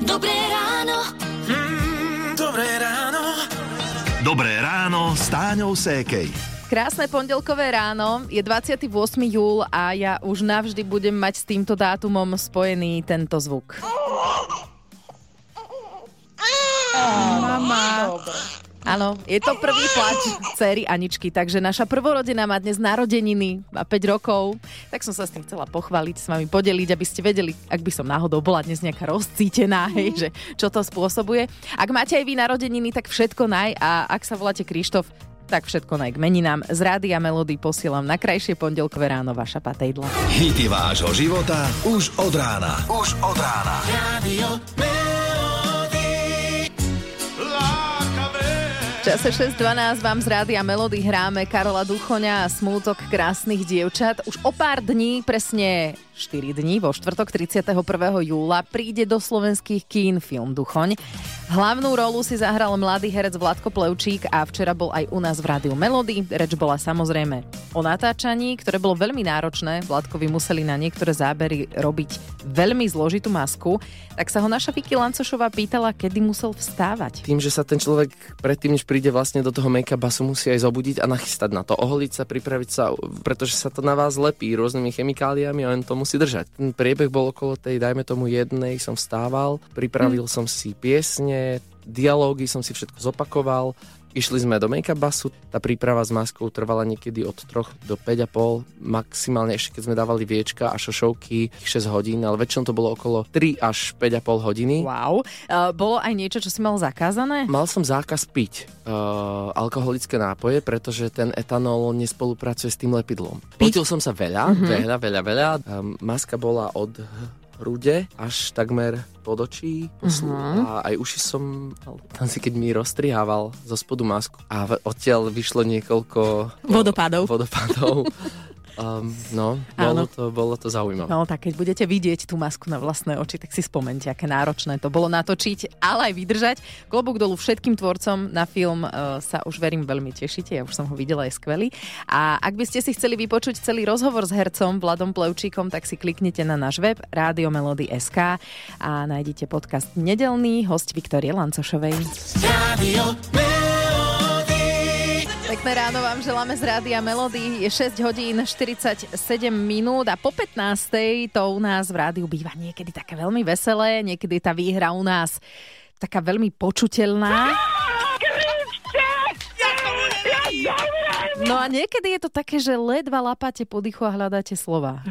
Dobré ráno. Dobré ráno. Dobré ráno s Táňou Sékej. Krásne pondelkové ráno, je 28. júl a ja už navždy budem mať s týmto dátumom spojený tento zvuk. Mama. Áno, je to prvý plač dcery Aničky, takže naša prvorodená má dnes narodeniny, má 5 rokov, tak som sa s tým chcela pochváliť, s vami podeliť, aby ste vedeli, ak by som náhodou bola dnes nejaká rozcítená, hej, že čo to spôsobuje. Ak máte aj vy narodeniny, tak všetko naj, a ak sa voláte Krištof, tak všetko naj k meninám. Z Rádia Melody posielam na krajšie pondelkové ráno vaša patejdla. Hity vášho života už od rána. Už od rána. Radio V čase 6.12 vám z Rádia Melody hráme Karola Duchoňa a Smútok krásnych dievčat. Už o pár dní, presne 4 dní, vo štvrtok 31. júla príde do slovenských kín film Duchoň. Hlavnú rolu si zahral mladý herec Vladko Plevčík a včera bol aj u nás v Rádiu Melody. Reč bola samozrejme o natáčaní, ktoré bolo veľmi náročné. Vladkovi museli na niektoré zábery robiť veľmi zložitú masku. Tak sa ho naša Vicky Lancošová pýtala, kedy musel vstávať. Tým, že sa ten človek predtým, než príde vlastne do toho make-upu, musí aj zobudiť a nachystať na to. Oholiť sa, pripraviť sa, pretože sa to na vás lepí rôznymi chemikáliami a on to musí držať. Ten priebeh bol okolo tej, dajme tomu jednej, som vstával, pripravil som si piesne, dialógy som si všetko zopakoval. Išli sme do make-up basu, tá príprava s maskou trvala niekedy od 3 do 5,5, maximálne ešte keď sme dávali viečka a šošovky 6 hodín, ale väčšinou to bolo okolo 3 až 5,5 hodiny. Wow. Bolo aj niečo, čo si mal zakázané? Mal som zákaz piť alkoholické nápoje, pretože ten etanol nespolupracuje s tým lepidlom. Potil som sa veľa. Maska bola od hrude až takmer pod očí a aj uši som tam si, keď mi roztrihával zo spodu masku a odtiaľ vyšlo niekoľko vodopádov. Bolo to zaujímavé. No tak keď budete vidieť tú masku na vlastné oči, tak si spomente, aké náročné to bolo natočiť, ale aj vydržať. Klobúk dolu všetkým tvorcom, na film sa už verím veľmi tešíte, ja už som ho videla, je skvelý. A ak by ste si chceli vypočuť celý rozhovor s hercom Vladom Plevčíkom, tak si kliknite na náš web radiomelody.sk a nájdete podcast Nedelný, hosť Viktórie Lancošovej. Radio Pekné ráno vám želáme z Rádia Melody. Je 6 hodín 47 minút a po 15. to u nás v rádiu býva niekedy také veľmi veselé, niekedy tá výhra u nás taká veľmi počuteľná. No a niekedy je to také, že ledva lapáte po dychu a hľadáte slova.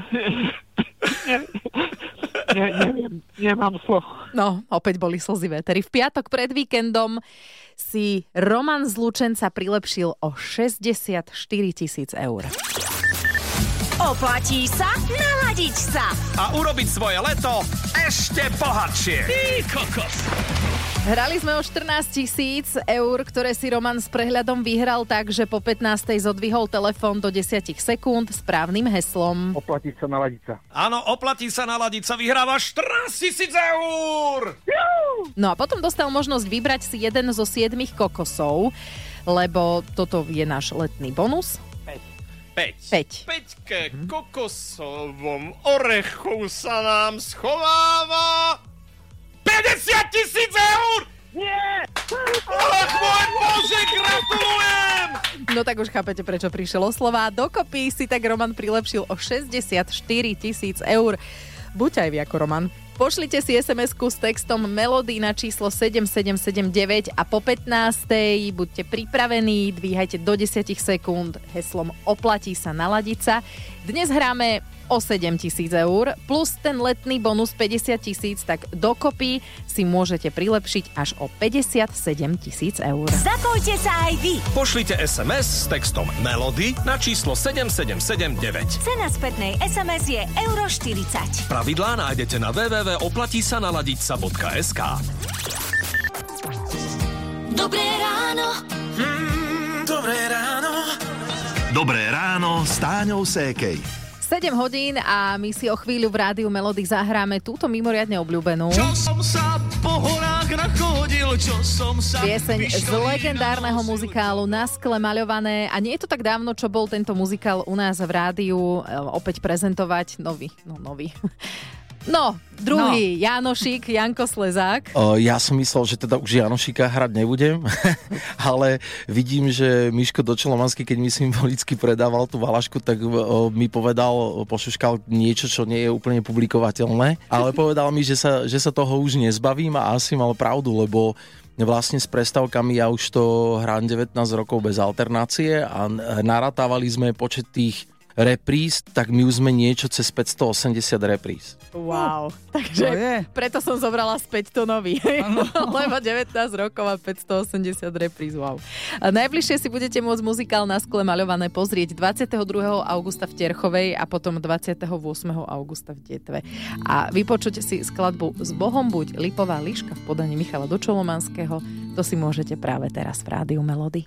Nemám slov. No, opäť boli slzy vétery. V piatok pred víkendom si Roman z Lučenca prilepšil o 64 000 eur. Oplatí sa naladiť sa. A urobiť svoje leto ešte bohatšie. Ty kokos. Hrali sme o 14 000 eur, ktoré si Roman s prehľadom vyhral tak, že po 15. zodvihol telefón do 10 sekúnd správnym heslom. Oplatí sa naladiť sa. Áno, oplatí sa naladiť sa, vyhráva 14 000 eur. No a potom dostal možnosť vybrať si jeden zo 7 kokosov, lebo toto je náš letný bonus. 5. Peťke kokosovom orechu sa nám schováva 50 000 eur! Nie! Ach, môj Bože, gratulujem! No tak už chápete, prečo prišiel o slova. Dokopy si tak Roman prilepšil o 64 000 eur. Buďte aj vy ako Roman. Pošlite si SMS-ku s textom Melody na číslo 7779 a po 15. buďte pripravení, dvíhajte do 10 sekúnd heslom Oplatí sa naladiť sa. Dnes hráme o 7 000 eur plus ten letný bonus 50 000, tak dokopy si môžete prilepšiť až o 57 000 eur. Zapojte sa aj vy. Pošlite SMS s textom Melody na číslo 7779. Cena spätnej SMS je euro 40. Pravidlá nájdete na www.oplatisanaladitsa.sk. Dobré ráno. Dobré ráno. Dobré ráno s Táňou Sékej. 7 hodín a my si o chvíľu v Rádiu Melody zahráme túto mimoriadne obľúbenú Čo som sa po horách nachodil, čo som sa pieseň z legendárneho muzikálu Na skle maľované. A nie je to tak dávno, čo bol tento muzikál u nás v rádiu opäť prezentovať nový No, druhý, Janošik, Janko Slezák. Ja som myslel, že teda už Janošika hrať nebudem, ale vidím, že Miško Dočelomanský, keď mi symbolicky predával tú valašku, tak mi povedal, pošuškal niečo, čo nie je úplne publikovateľné, ale povedal mi, že sa toho už nezbavím a asi mal pravdu, lebo vlastne s prestávkami ja už to hrám 19 rokov bez alternácie a narátávali sme počet tých repríz, tak my už sme niečo cez 580 repríz. Wow, takže preto som zobrala späť to nový, lebo 19 rokov a 580 repríz, wow. A najbližšie si budete môcť muzikál Na skle maľované pozrieť 22. augusta v Terchovej a potom 28. augusta v Detve. A vypočuť si skladbu S Bohom buď Lipová liška v podaní Michala Dočelomanského, to si môžete práve teraz v Rádiu Melody.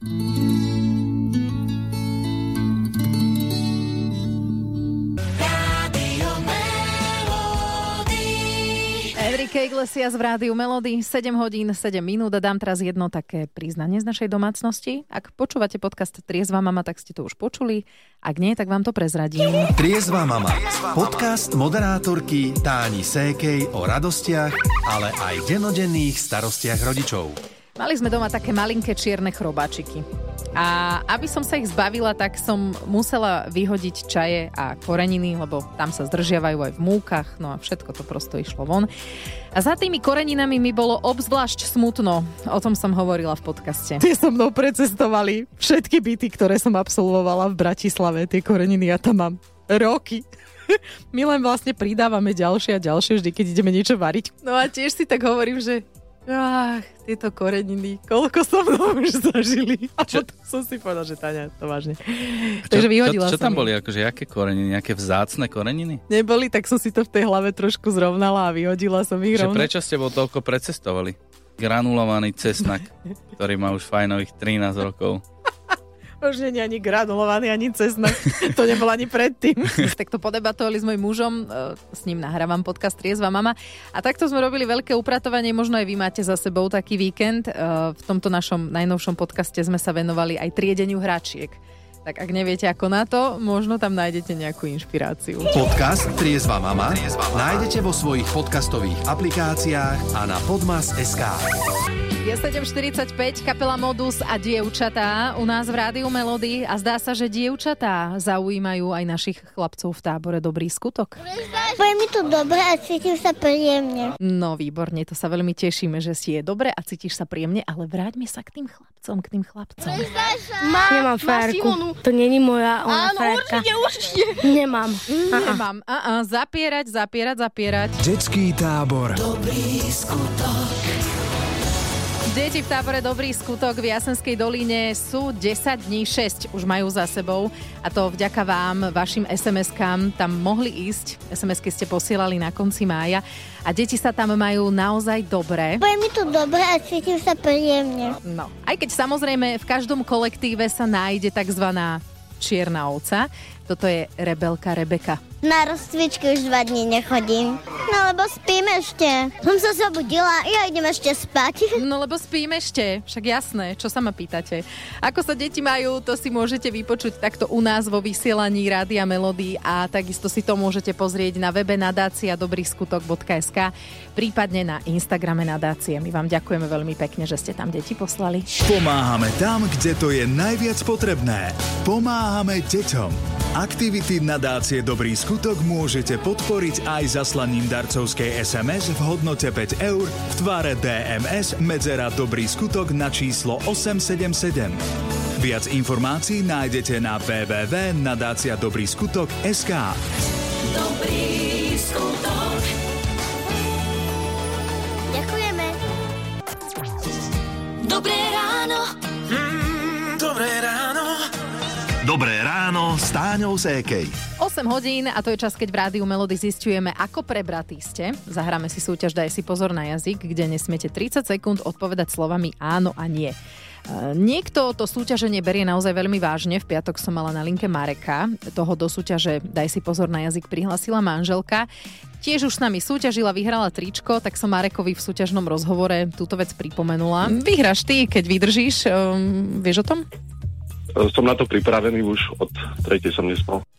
Enrique Iglesias v Rádiu Melody, 7 hodín, 7 minút a dám teraz jedno také priznanie z našej domácnosti. Ak počúvate podcast Triezva mama, tak ste to už počuli. Ak nie, tak vám to prezradím. Triezva mama. Podcast moderátorky Táni Sékej o radostiach, ale aj dennodenných starostiach rodičov. Mali sme doma také malinké čierne chrobáčiky. A aby som sa ich zbavila, tak som musela vyhodiť čaje a koreniny, lebo tam sa zdržiavajú aj v múkach, no a všetko to prosto išlo von. A za tými koreninami mi bolo obzvlášť smutno. O tom som hovorila v podcaste. Tie so mnou precestovali všetky byty, ktoré som absolvovala v Bratislave. Tie koreniny ja tam mám roky. My len vlastne pridávame ďalšie a ďalšie, vždy keď ideme niečo variť. No a tiež si tak hovorím, že tieto koreniny, koľko som už zažili. A potom som si povedal, že Táňa, to vážne. Takže vyhodila som. Čo tam boli? Akože jaké koreniny? Nejaké vzácne koreniny? Neboli, tak som si to v tej hlave trošku zrovnala a vyhodila som ich rovno. Prečo ste bol toľko precestovali? Granulovaný cesnak, ktorý má už fajnových 13 rokov. Už nie je ani granulovaný, ani cesnak. To nebolo ani predtým. Tak to podebatovali s mojím mužom, s ním nahrávam podcast Triezva mama. A takto sme robili veľké upratovanie, možno aj vy máte za sebou taký víkend. V tomto našom najnovšom podcaste sme sa venovali aj triedeniu hračiek. Tak ak neviete ako na to, možno tam nájdete nejakú inšpiráciu. Podcast Triezva mama nájdete vo svojich podcastových aplikáciách a na podmas.sk. Je 7.45, kapela Modus a dievčatá u nás v Rádiu Melody a zdá sa, že dievčatá zaujímajú aj našich chlapcov v tábore Dobrý skutok. Bude mi tu dobre a cítim sa príjemne. No výborne, to sa veľmi tešíme, že si je dobre a cítiš sa príjemne, ale vráťme sa k tým chlapcom. Nemám férku. To není moja férka. Áno, určite. Nemám. Zapierať. Detský tábor Dobrý skutok. Deti v tábore Dobrý skutok v Jasenskej dolíne sú 10 dní, 6 už majú za sebou a to vďaka vám, vašim SMS-kám tam mohli ísť. SMS-ky ste posielali na konci mája a deti sa tam majú naozaj dobre. Bude mi tu dobre a cítim sa príjemne. No, aj keď samozrejme v každom kolektíve sa nájde takzvaná čierna ovca. Toto je rebelka Rebeka. Na rozcvičky už 2 dní nechodím. No lebo spím ešte. Som sa zobudila, ja idem ešte spať. No lebo spím ešte, však jasné, čo sa ma pýtate. Ako sa deti majú, to si môžete vypočuť takto u nás vo vysielaní Rádia Melody a takisto si to môžete pozrieť na webe nadácia.dobryskutok.sk, prípadne na Instagrame nadácie. My vám ďakujeme veľmi pekne, že ste tam deti poslali. Pomáhame tam, kde to je najviac potrebné. Pomáhame deťom. Aktivity nadácie Dobrý skutok môžete podporiť aj zaslaním darcovskej SMS v hodnote 5 eur v tvare DMS medzera Dobrý skutok na číslo 877. Viac informácií nájdete na www.nadáciadobryskutok.sk. Dobrý skutok. Ďakujeme. Dobré ráno. Dobré ráno. Dobré ráno s Táňou Sékej. 8 hodín a to je čas, keď v Rádiu Melody zisťujeme, ako prebratí ste. Zahráme si súťaž Daj si pozor na jazyk, kde nesmiete 30 sekúnd odpovedať slovami áno a nie. Niekto to súťaženie berie naozaj veľmi vážne. V piatok som mala na linke Mareka. Toho do súťaže Daj si pozor na jazyk prihlásila manželka. Tiež už s nami súťažila, vyhrala tričko, tak som Marekovi v súťažnom rozhovore túto vec pripomenula. Vyhráš ty, keď vydržíš. Vieš o tom? Som na to pripravený, už od 3. som nespal.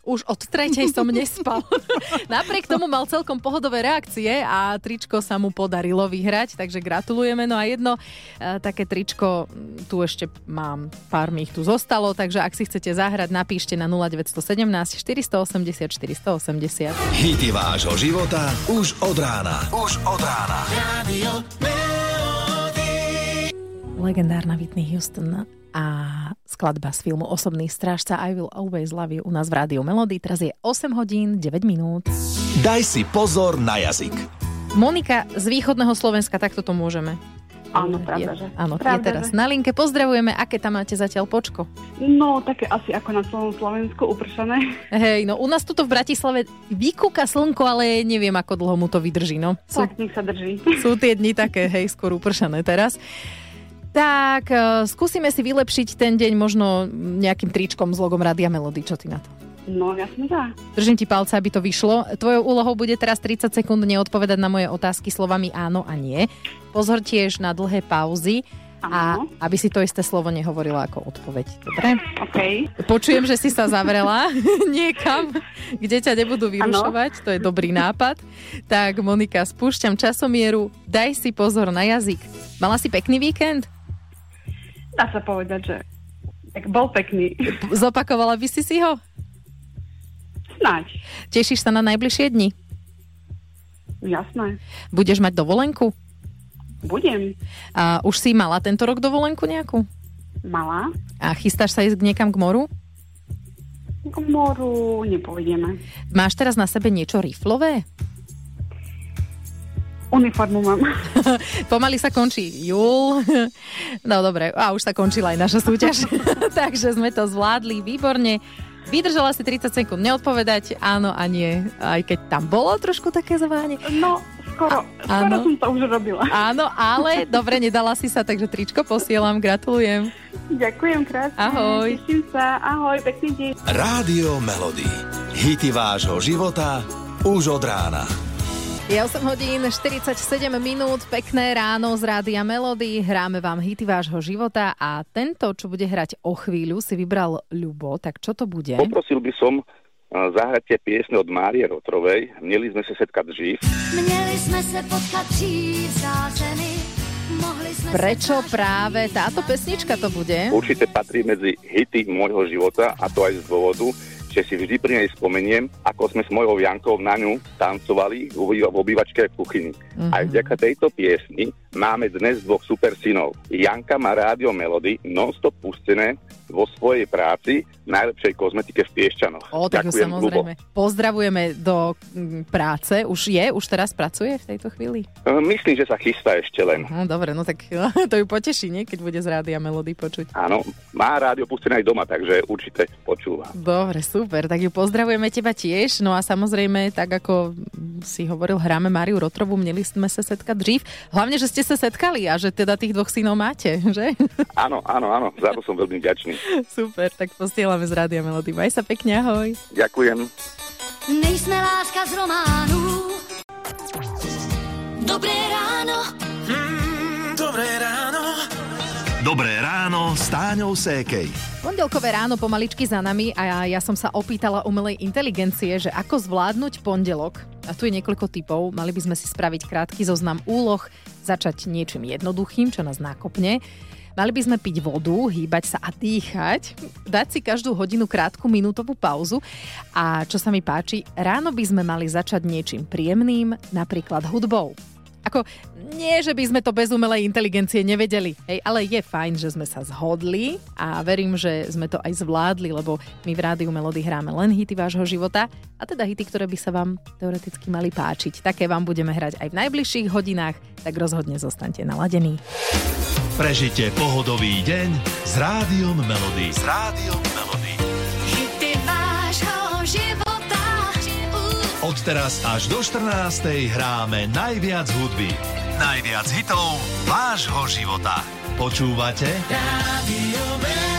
Už od 3:00 som nespal. Napriek tomu mal celkom pohodové reakcie a tričko sa mu podarilo vyhrať, takže gratulujeme. No a jedno také tričko, tu ešte mám, pár mi ich tu zostalo, takže ak si chcete zahrať, napíšte na 0917 480 480. Hity vášho života už od rána. Už od rána. Radio Melody. Legendárna Whitney Houston a skladba z filmu Osobný strážca I Will Always Love You u nás v Rádiu Melody. Teraz je 8 hodín, 9 minút. Daj si pozor na jazyk. Monika z východného Slovenska, takto to môžeme. Áno, pravda, že? Áno, je teraz na linke. Pozdravujeme, aké tam máte zatiaľ počko? No, také asi ako na celom Slovensku, upršané. Hej, no u nás tuto v Bratislave vykúka slnko, ale neviem, ako dlho mu to vydrží, no. Tak, nech sa drží. Sú tie dni také, hej, skôr upršané teraz. Tak, skúsime si vylepšiť ten deň možno nejakým tričkom s logom Rádia Melody. Čo ty na to? No, jasne dá. Držím ti palce, aby to vyšlo. Tvojou úlohou bude teraz 30 sekúnd neodpovedať na moje otázky slovami áno a nie. Pozor tiež na dlhé pauzy a aby si to isté slovo nehovorila ako odpoveď. Dobre? OK. Počujem, že si sa zavrela niekam, kde ťa nebudú vyrušovať. To je dobrý nápad. Tak, Monika, spúšťam časomieru. Daj si pozor na jazyk. Mala si pekný víkend? Dá sa povedať, že tak bol pekný. Zopakovala by si ho? Snáď. Tešíš sa na najbližšie dni? Jasné. Budeš mať dovolenku? Budem. A už si mala tento rok dovolenku nejakú? Mala. A chystáš sa ísť niekam k moru? K moru nepôjdeme. Máš teraz na sebe niečo riflové? Uniformu mám. Pomaly sa končí júl. No dobre, a už sa končila aj naša súťaž. Takže sme to zvládli výborne. Vydržala si 30 sekúnd neodpovedať áno a nie, aj keď tam bolo trošku také zvánie. No, skoro som to už robila. Áno, ale dobre, nedala si sa, takže tričko posielam, gratulujem. Ďakujem krásne. Ahoj. Teším sa, ahoj, pekný deň. Rádio Melody. Hity vášho života už od rána. Je 8 hodín, 47 minút, pekné ráno z Rádia Melody. Hráme vám hity vášho života a tento, čo bude hrať o chvíľu, si vybral Ľubo. Tak čo to bude? Poprosil by som zahrať tie piesne od Márie Rotrovej. Měli sme sa setkať dřív. Měli sme sa potkať dřív zázemi. Prečo práve táto pesnička to bude? Určite patrí medzi hity môjho života a to aj z dôvodu, že si vždy pri nej spomeniem, ako sme s mojou Jankou na ňu tancovali v obývačke v kuchyni. Aj vďaka tejto piesni máme dnes dvoch super synov. Janka má Rádio Melody non-stop pustené vo svojej práci v najlepšej kozmetike v Piešťanoch. Tak ďakujem, samozrejme. Ľubo. Pozdravujeme do práce. Už teraz pracuje v tejto chvíli? Myslím, že sa chystá ešte len. Dobre, no tak to ju poteší, nie? Keď bude z Rádia Melody počuť. Áno, má rádio pustené aj doma, takže určite počúva. Dobre, super, tak ju pozdravujeme teba tiež. No a samozrejme, tak ako si hovoril, hráme Máriu Rotrovú, měli sme sa setkať dřív. Hlavne, že ste sa setkali a že teda tých dvoch synov máte, že? Áno, za to som veľmi vďačný. Super, tak posielame z Rádia Melody. Maj sa pekne, ahoj. Ďakujem. Nejsme láska z románu. Dobré ráno. Dobré ráno. Dobré ráno s Táňou Sékej. Pondelkové ráno pomaličky za nami a ja som sa opýtala umelej inteligencie, že ako zvládnuť pondelok. A tu je niekoľko tipov. Mali by sme si spraviť krátky zoznam úloh, začať niečím jednoduchým, čo nás nákopne. Mali by sme piť vodu, hýbať sa a dýchať, dať si každú hodinu krátku minútovú pauzu a čo sa mi páči, ráno by sme mali začať niečím príjemným, napríklad hudbou. Ako, nie, že by sme to bez umelej inteligencie nevedeli, hej, ale je fajn, že sme sa zhodli a verím, že sme to aj zvládli, lebo my v Rádiu Melody hráme len hity vášho života a teda hity, ktoré by sa vám teoreticky mali páčiť. Také vám budeme hrať aj v najbližších hodinách, tak rozhodne zostaňte naladení. Prežite pohodový deň s Rádiom Melody. S Rádiom Melody. Hity vášho života. Od teraz až do 14:00 hráme najviac hudby. Najviac hitov vášho života. Počúvate? Rádio Melody.